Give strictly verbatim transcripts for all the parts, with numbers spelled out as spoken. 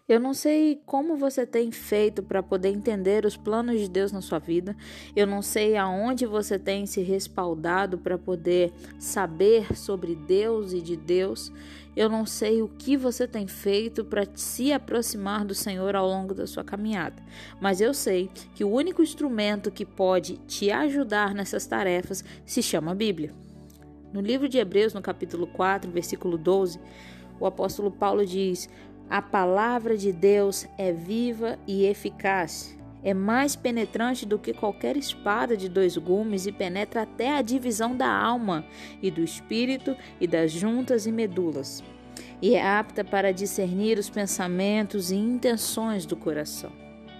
Eu não sei como você tem feito para poder entender os planos de Deus na sua vida. Eu não sei aonde você tem se respaldado para poder saber sobre Deus e de Deus. Eu não sei o que você tem feito para se aproximar do Senhor ao longo da sua caminhada. Mas eu sei que o único instrumento que pode te ajudar nessas tarefas se chama Bíblia. No livro de Hebreus, no capítulo quatro, versículo doze, o apóstolo Paulo diz: a palavra de Deus é viva e eficaz, é mais penetrante do que qualquer espada de dois gumes e penetra até a divisão da alma e do espírito e das juntas e medulas, e é apta para discernir os pensamentos e intenções do coração.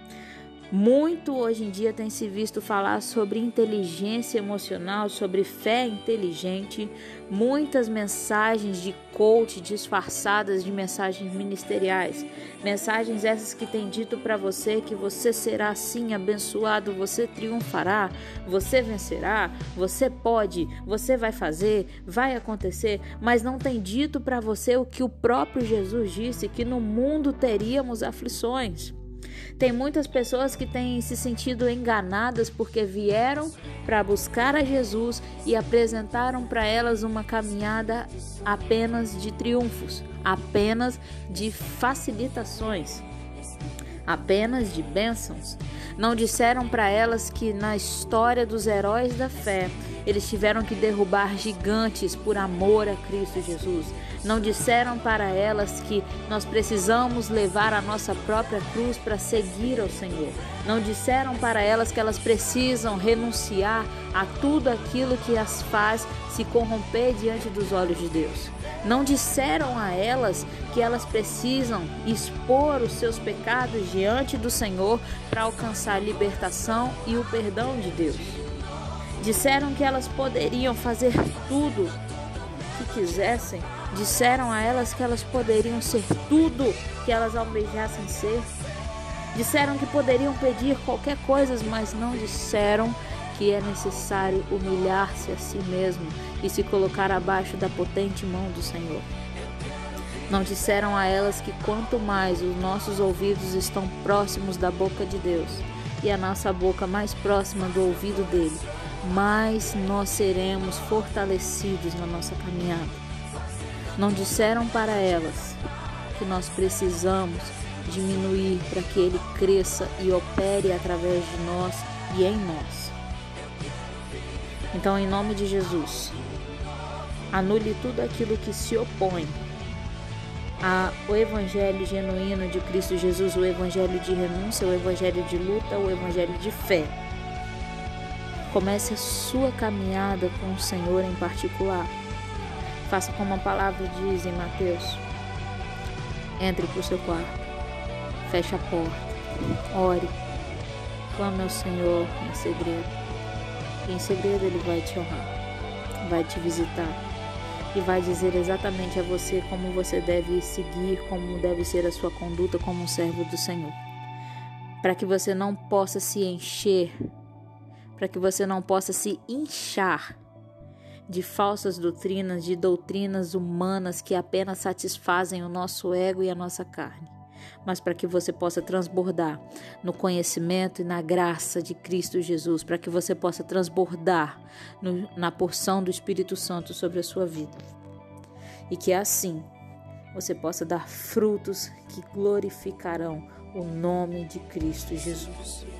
Muito hoje em dia tem se visto falar sobre inteligência emocional, sobre fé inteligente, muitas mensagens de coach disfarçadas de mensagens ministeriais, mensagens essas que têm dito para você que você será assim abençoado, você triunfará, você vencerá, você pode, você vai fazer, vai acontecer, mas não tem dito para você o que o próprio Jesus disse, que no mundo teríamos aflições. Tem muitas pessoas que têm se sentido enganadas porque vieram para buscar a Jesus e apresentaram para elas uma caminhada apenas de triunfos, apenas de facilitações, apenas de bênçãos. Não disseram para elas que na história dos heróis da fé, eles tiveram que derrubar gigantes por amor a Cristo Jesus. Não disseram para elas que nós precisamos levar a nossa própria cruz para seguir ao Senhor. Não disseram para elas que elas precisam renunciar a tudo aquilo que as faz se corromper diante dos olhos de Deus. Não disseram a elas que elas precisam expor os seus pecados diante do Senhor para alcançar a libertação e o perdão de Deus. Disseram que elas poderiam fazer tudo que quisessem. Disseram a elas que elas poderiam ser tudo que elas almejassem ser. Disseram que poderiam pedir qualquer coisa, mas não disseram que é necessário humilhar-se a si mesmo e se colocar abaixo da potente mão do Senhor. Não disseram a elas que quanto mais os nossos ouvidos estão próximos da boca de Deus e a nossa boca mais próxima do ouvido dele, mais nós seremos fortalecidos na nossa caminhada. Não disseram para elas que nós precisamos diminuir para que ele cresça e opere através de nós e em nós. Então, em nome de Jesus, anule tudo aquilo que se opõe ao evangelho genuíno de Cristo Jesus, o evangelho de renúncia, o evangelho de luta, o evangelho de fé. Comece a sua caminhada com o Senhor em particular. Faça como a palavra diz em Mateus. Entre para o seu quarto, feche a porta, ore, clame ao Senhor em segredo. E em segredo Ele vai te honrar, vai te visitar e vai dizer exatamente a você como você deve seguir, como deve ser a sua conduta como um servo do Senhor. Para que você não possa se encher, para que você não possa se inchar de falsas doutrinas, de doutrinas humanas que apenas satisfazem o nosso ego e a nossa carne, mas para que você possa transbordar no conhecimento e na graça de Cristo Jesus, para que você possa transbordar no, na porção do Espírito Santo sobre a sua vida, e que assim você possa dar frutos que glorificarão o nome de Cristo Jesus.